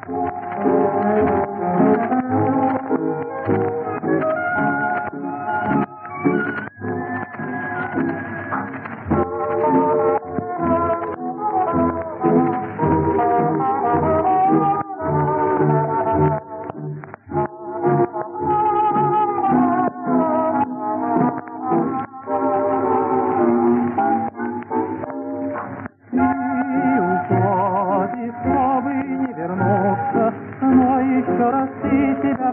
Но еще раз ты себя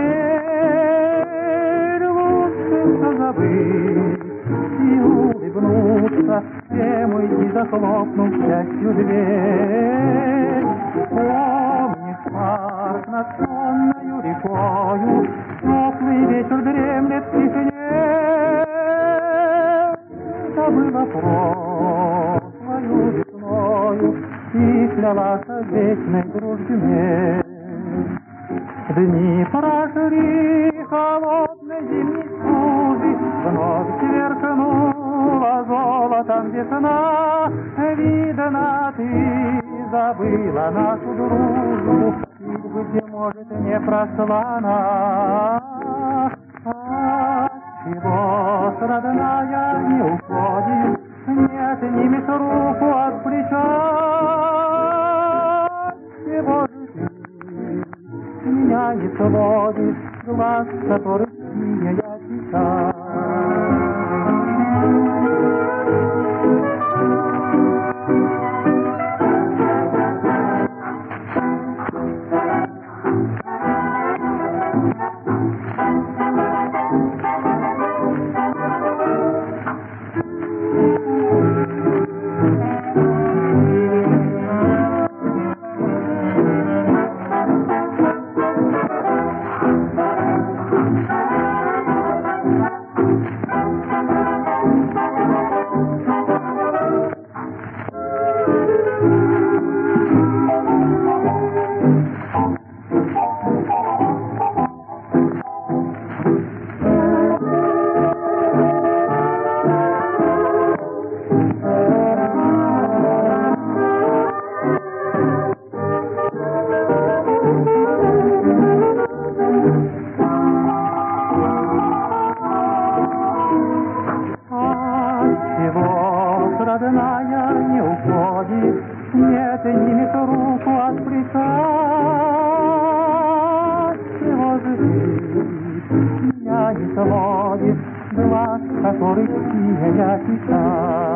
проверь, лучше все забыть и улыбнуться, чем уйти, захлопнув к счастью дверь. Помнишь парк над сонною рекою, теплый ветер дремлет в тишине. Забыла прошлою весною и клялась о вечной дружбе мне. Дни прошли холодной зимней стужи, вновь сверкнула золотом весна. Видно, ты забыла нашу дружбу, и, быть может, не прошла она. Отчего, родная, не уходишь, не отнимешь руку от плеча? Чего же ты меня не сводишь, глаз, который синяя печаль? Родная, не уходи, не отнимешь руку от плеча. Чего же ты меня не сводишь, глаз, который синяя печаль?